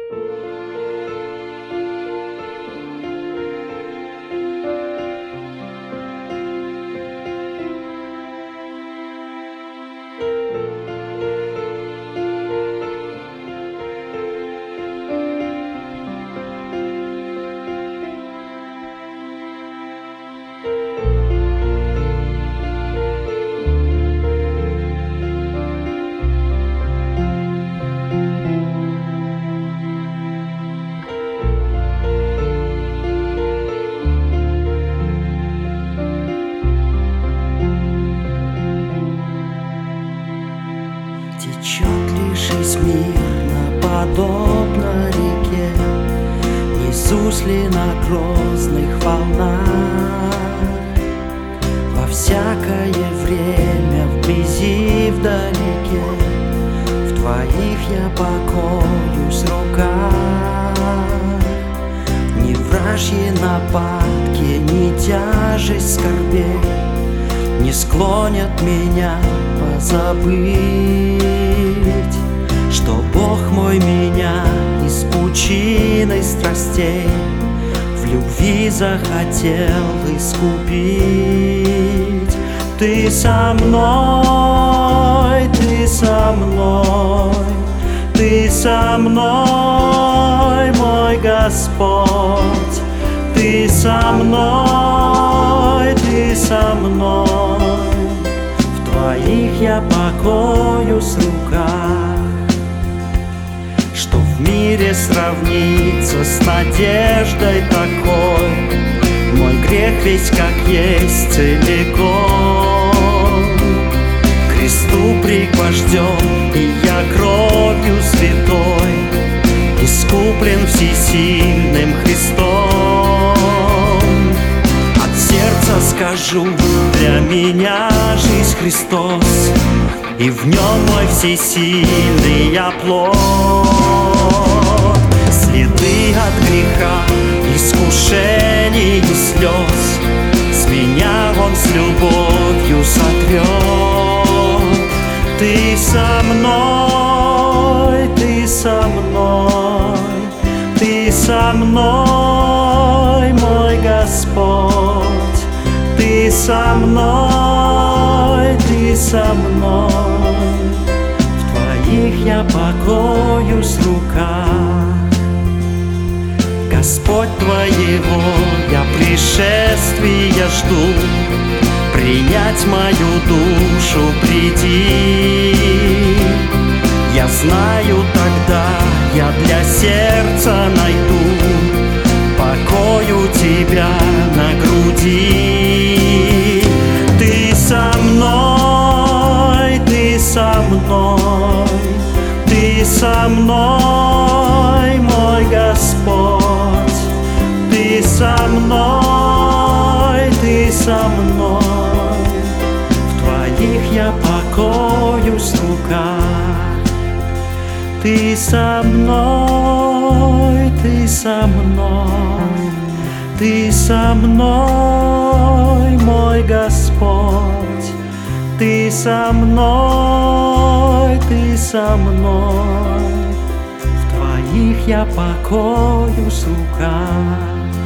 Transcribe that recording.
Течет ли жизнь мирно, подобно реке? Несусь ли на грозных волнах? Во всякое время, вблизи, вдалеке, в твоих я покоюсь руках. Ни вражьи нападки, ни тяжесть скорбей не склонят меня позабыть, что Бог мой меня из пучины страстей в любви захотел искупить. Ты со мной, ты со мной, ты со мной, мой Господь. Ты со мной, ты со мной, в твоих я покоюсь руках. Что в мире сравнится с надеждой такой? Мой грех весь как есть целиком к кресту пригвожден, и я кровью святой искуплен всесильным Христом. От сердца скажу, для меня жизнь Христос, и в нем мой всесильный оплот. Следы от греха, искушений и слез с меня он с любовью сотрет. Ты со мной, ты со мной, ты со мной, мой Господь. Ты со мной, ты со мной, в твоих я покоюсь руках. Господь, твоего я пришествия жду, принять мою душу приди. Я знаю, тогда я для сердца найду покой у тебя на груди. Ты со мной, ты со мной, ты со мной, мой Господь. Ты со мной, ты со мной, в твоих я покоюсь руках. Ты со мной, ты со мной, ты со мной, мой Господь. Ты со мной, ты со мной, в твоих я покоюсь руках.